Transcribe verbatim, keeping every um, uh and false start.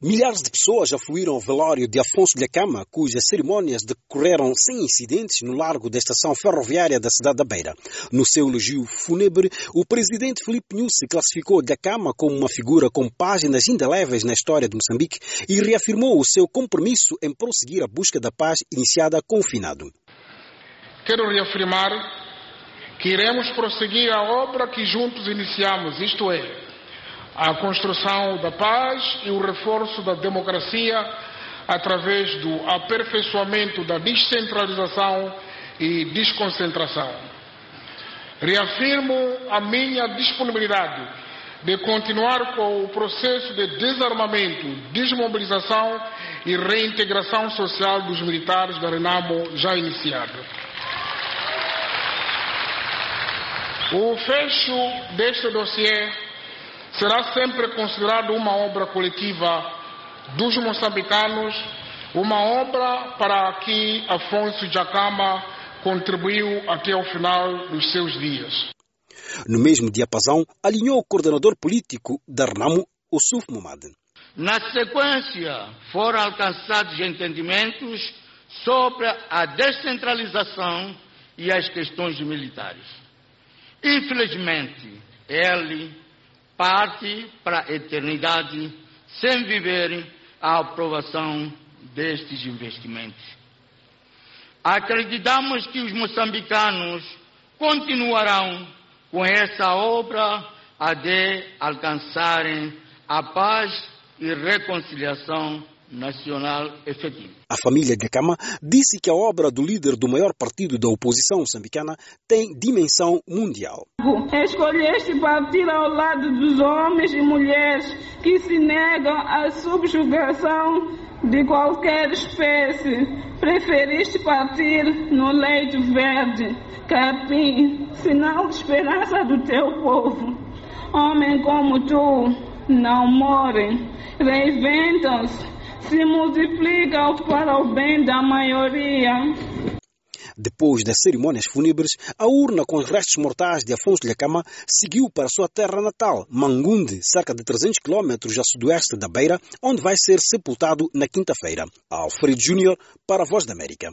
Milhares de pessoas afluíram ao velório de Afonso Dhlakama, cujas cerimônias decorreram sem incidentes no largo da estação ferroviária da cidade da Beira. No seu elogio fúnebre, o presidente Filipe Nyusi classificou Dhlakama como uma figura com páginas indeléveis na história de Moçambique e reafirmou o seu compromisso em prosseguir a busca da paz iniciada com o finado. Quero reafirmar que iremos prosseguir a obra que juntos iniciamos, isto é, a construção da paz e o reforço da democracia através do aperfeiçoamento da descentralização e desconcentração. Reafirmo a minha disponibilidade de continuar com o processo de desarmamento, desmobilização e reintegração social dos militares da Renamo já iniciado. O fecho deste dossiê será sempre considerado uma obra coletiva dos moçambicanos, uma obra para a que Afonso Dhlakama contribuiu até ao final dos seus dias. No mesmo diapasão, alinhou o coordenador político da Renamo, Ossuf Momad. Na sequência, foram alcançados entendimentos sobre a descentralização e as questões militares. Infelizmente, ele parte para a eternidade sem viver a aprovação destes investimentos. Acreditamos que os moçambicanos continuarão com essa obra a de alcançarem a paz e reconciliação nacional efetiva. A família Dhlakama disse que a obra do líder do maior partido da oposição moçambicana tem dimensão mundial. Escolheste partir ao lado dos homens e mulheres que se negam à subjugação de qualquer espécie. Preferiste partir no leito verde, capim, sinal de esperança do teu povo. Homem como tu não morrem, reinventam-se, se multiplicam para o bem da maioria. Depois das cerimônias fúnebres, a urna com os restos mortais de Afonso Dhlakama seguiu para sua terra natal, Mangunde, cerca de trezentos quilômetros a sudoeste da Beira, onde vai ser sepultado na quinta-feira. Alfredo Júnior para a Voz da América.